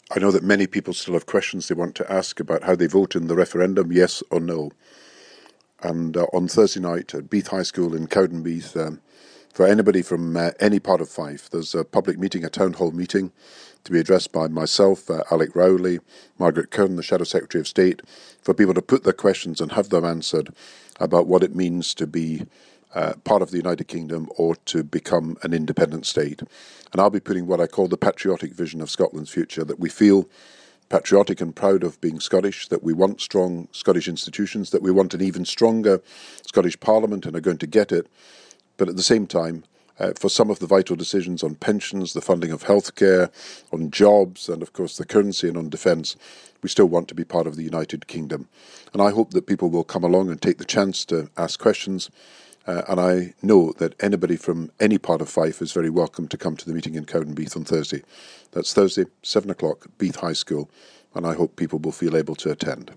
I know that many people still have questions they want to ask about how they vote in the referendum, yes or no. And on Thursday night at Beath High School in Cowdenbeath, for anybody from any part of Fife, there's a public meeting, a town hall meeting, to be addressed by myself, Alec Rowley, Margaret Kern, the Shadow Secretary of State, for people to put their questions and have them answered about what it means to be part of the United Kingdom or to become an independent state. And I'll be putting what I call the patriotic vision of Scotland's future, that we feel patriotic and proud of being Scottish, that we want strong Scottish institutions, that we want an even stronger Scottish Parliament and are going to get it. But at the same time, for some of the vital decisions on pensions, the funding of healthcare, on jobs, and of course the currency and on defence, we still want to be part of the United Kingdom. And I hope that people will come along and take the chance to ask questions. And I know that anybody from any part of Fife is very welcome to come to the meeting in Cowdenbeath on Thursday. That's Thursday, 7 o'clock, Beath High School, and I hope people will feel able to attend.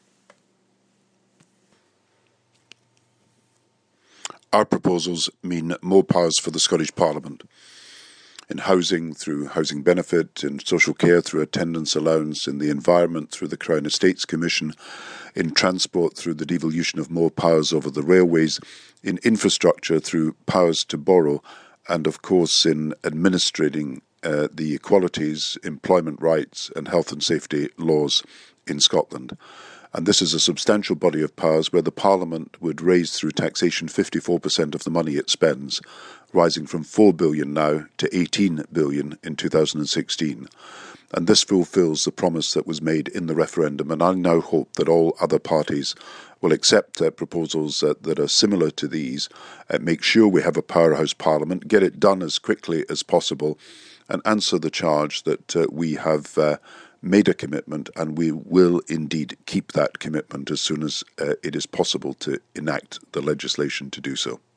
Our proposals mean more powers for the Scottish Parliament. In housing, through housing benefit, in social care, through attendance allowance, in the environment, through the Crown Estates Commission, in transport, through the devolution of more powers over the railways, in infrastructure, through powers to borrow, and of course in administrating the equalities, employment rights and health and safety laws in Scotland. And this is a substantial body of powers where the Parliament would raise through taxation 54% of the money it spends, rising from 4 billion now to 18 billion in 2016. And this fulfills the promise that was made in the referendum, and I now hope that all other parties will accept proposals that are similar to these, make sure we have a powerhouse Parliament, get it done as quickly as possible, and answer the charge that we have made a commitment, and we will indeed keep that commitment as soon as it is possible to enact the legislation to do so.